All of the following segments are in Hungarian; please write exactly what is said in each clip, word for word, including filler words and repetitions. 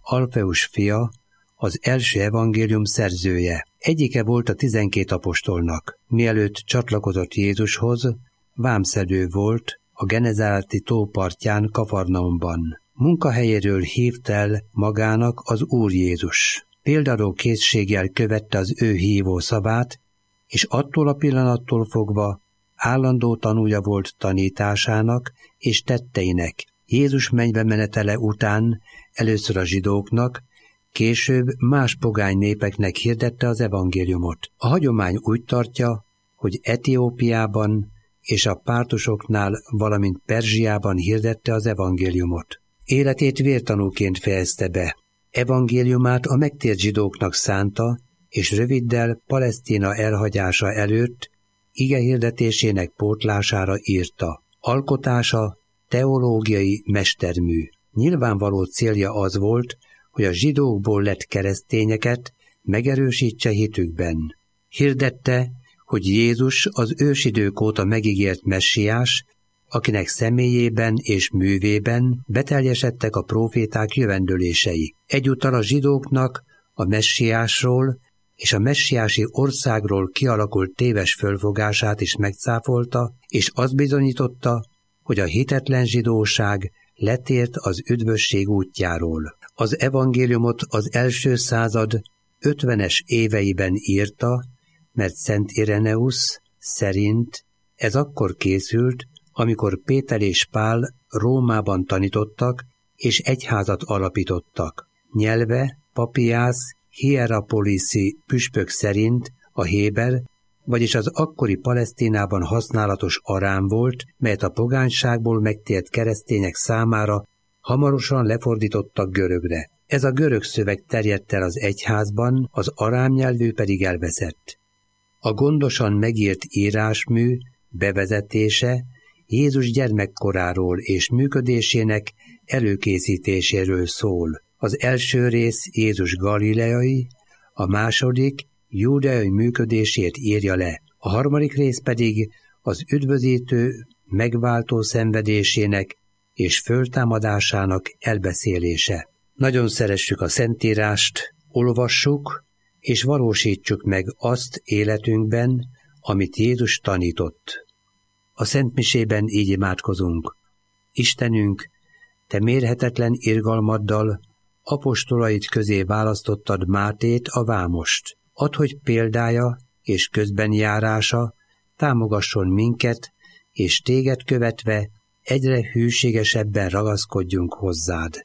Alfeus fia, az első evangélium szerzője. Egyike volt a tizenkét apostolnak. Mielőtt csatlakozott Jézushoz, vámszedő volt a Genezáreti tó partján Kafarnaumban. Munkahelyéről hívt el magának az Úr Jézus. Példaró készséggel követte az ő hívó szavát, és attól a pillanattól fogva állandó tanúja volt tanításának és tetteinek. Jézus mennybe menetele után először a zsidóknak, később más pogány népeknek hirdette az evangéliumot. A hagyomány úgy tartja, hogy Etiópiában és a pártusoknál, valamint Perzsiában hirdette az evangéliumot. Életét vértanúként fejezte be. Evangéliumát a megtért zsidóknak szánta, és röviddel Palesztina elhagyása előtt igehirdetésének pótlására írta. Alkotása teológiai mestermű. Nyilvánvaló célja az volt, hogy a zsidókból lett keresztényeket megerősítse hitükben. Hirdette, hogy Jézus az ősidők óta megígért messiás, akinek személyében és művében beteljesedtek a próféták jövendőlései. Egyúttal a zsidóknak a messiásról és a messiási országról kialakult téves fölfogását is megcáfolta, és azt bizonyította, hogy a hitetlen zsidóság letért az üdvösség útjáról. Az evangéliumot az első század ötvenes éveiben írta, mert Szent Ireneusz szerint ez akkor készült, amikor Péter és Pál Rómában tanítottak és egyházat alapítottak. Nyelve Papiász Hierapoliszi püspök szerint a héber, vagyis az akkori Palesztinában használatos arám volt, melyet a pogányságból megtért keresztények számára hamarosan lefordítottak görögre. Ez a görög szöveg terjedt el az egyházban, az arám nyelvű pedig elveszett. A gondosan megírt írásmű bevezetése Jézus gyermekkoráról és működésének előkészítéséről szól. Az első rész Jézus galileai, a második júdeai működését írja le, a harmadik rész pedig az üdvözítő, megváltó szenvedésének és föltámadásának elbeszélése. Nagyon szeressük a Szentírást, olvassuk és valósítsuk meg azt életünkben, amit Jézus tanított. A szentmisében így imádkozunk. Istenünk, Te mérhetetlen irgalmaddal apostolaid közé választottad Mátét, a vámost. Add, hogy példája és közbenjárása támogasson minket, és Téged követve egyre hűségesebben ragaszkodjunk hozzád.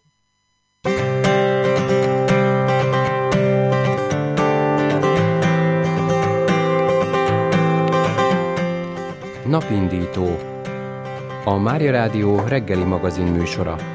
Napindító. A Mária Rádió reggeli magazin műsora.